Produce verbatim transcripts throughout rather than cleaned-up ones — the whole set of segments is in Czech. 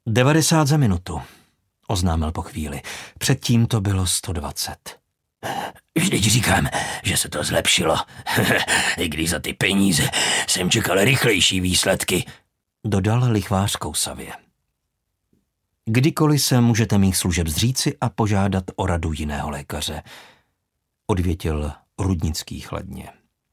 Devadesát za minutu, oznámil po chvíli. Předtím to bylo sto dvacet. Vždyť říkám, že se to zlepšilo. I když za ty peníze jsem čekal rychlejší výsledky, dodal lichvář kousavě. Kdykoliv se můžete mých služeb zříci a požádat o radu jiného lékaře, odvětil Rudnický chladně.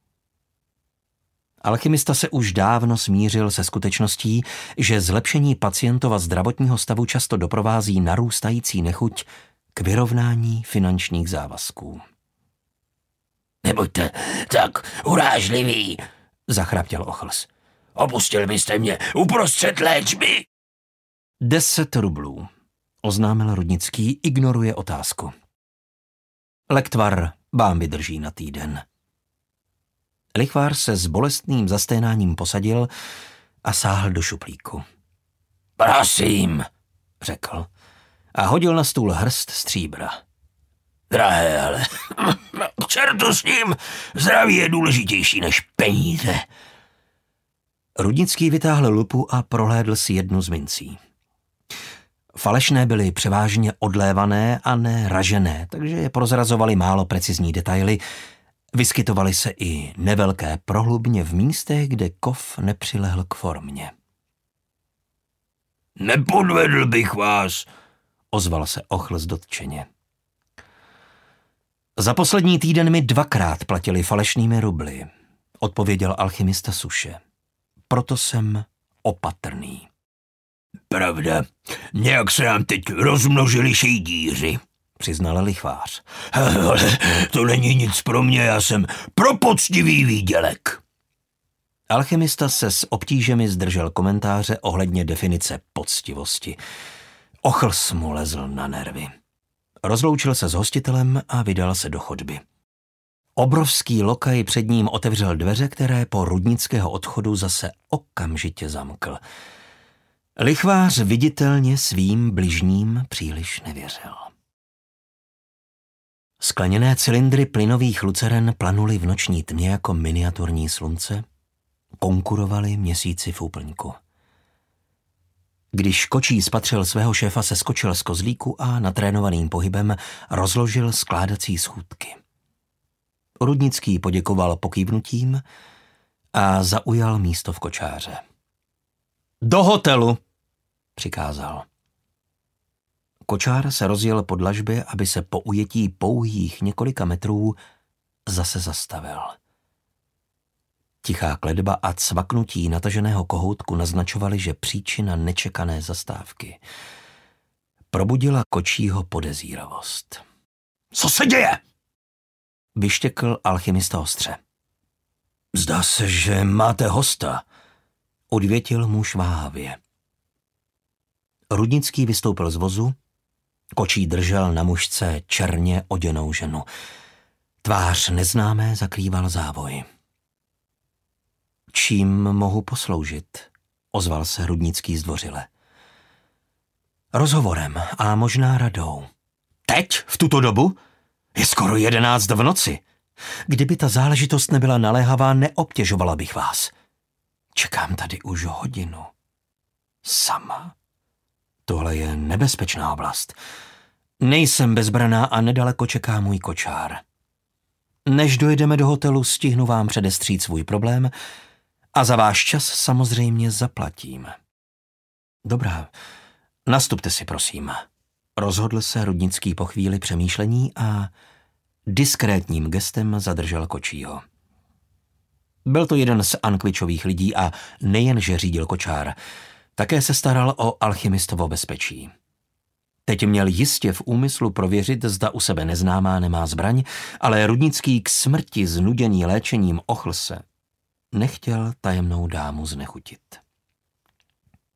Alchymista se už dávno smířil se skutečností, že zlepšení pacientova zdravotního stavu často doprovází narůstající nechuť k vyrovnání finančních závazků. Nebuďte tak urážlivý, zachraptěl Ochls. Opustil byste mě uprostřed léčby. Deset rublů, oznámil Rudnický, ignoruje otázku. Lektvar vám vydrží na týden. Lichvář se s bolestným zasténáním posadil a sáhl do šuplíku. Prosím, řekl a hodil na stůl hrst stříbra. Drahé, ale k čertu s ním, zdraví je důležitější než peníze. Rudnický vytáhl lupu a prohlédl si jednu z mincí. Falešné byly převážně odlévané a ne ražené, takže je prozrazovaly málo precizní detaily. Vyskytovaly se i nevelké prohlubně v místech, kde kov nepřilehl k formě. Nepodvedl bych vás, ozval se Ochls dotčeně. Za poslední týden mi dvakrát platili falešnými rubly, odpověděl alchymista suše. Proto jsem opatrný. Pravda, nějak se nám teď rozmnožili šejdíři, přiznal lichvář. Ale to není nic pro mě, já jsem pro poctivý výdělek. Alchymista se s obtížemi zdržel komentáře ohledně definice poctivosti. Ochls mu lezl na nervy. Rozloučil se s hostitelem a vydal se do chodby. Obrovský lokaj před ním otevřel dveře, které po Rudnického odchodu zase okamžitě zamkl. Lichvář viditelně svým bližním příliš nevěřil. Skleněné cylindry plynových luceren planuly v noční tmě jako miniaturní slunce, konkurovaly měsíci v úplňku. Když kočí spatřil svého šéfa, se skočil z kozlíku a natrénovaným pohybem rozložil skládací schůdky. Rudnický poděkoval pokývnutím a zaujal místo v kočáře. Do hotelu, přikázal. Kočár se rozjel po dlažbě, aby se po ujetí pouhých několika metrů zase zastavil. Tichá kledba a cvaknutí nataženého kohoutku naznačovaly, že příčina nečekané zastávky probudila kočího podezíravost. Co se děje? Vyštěkl alchymista ostře. Zdá se, že máte hosta, odvětil muž váhavě. Rudnický vystoupil z vozu, kočí držel na mužce černě oděnou ženu. Tvář neznámé zakrýval závoj. Čím mohu posloužit? Ozval se Rudnický zdvořile. Rozhovorem a možná radou. Teď? V tuto dobu? Je skoro jedenáct v noci. Kdyby ta záležitost nebyla naléhavá, neobtěžovala bych vás. Čekám tady už hodinu. Sama. Tohle je nebezpečná oblast. Nejsem bezbraná a nedaleko čeká můj kočár. Než dojedeme do hotelu, stihnu vám předestřít svůj problém a za váš čas samozřejmě zaplatím. Dobrá, nastupte si, prosím. Rozhodl se Rudnický po chvíli přemýšlení a diskrétním gestem zadržel kočího. Byl to jeden z Ankvičových lidí a nejenže řídil kočár, také se staral o alchymistovo bezpečí. Teď měl jistě v úmyslu prověřit, zda u sebe neznámá nemá zbraň, ale Rudnický k smrti znuděný léčením Ochlse nechtěl tajemnou dámu znechutit.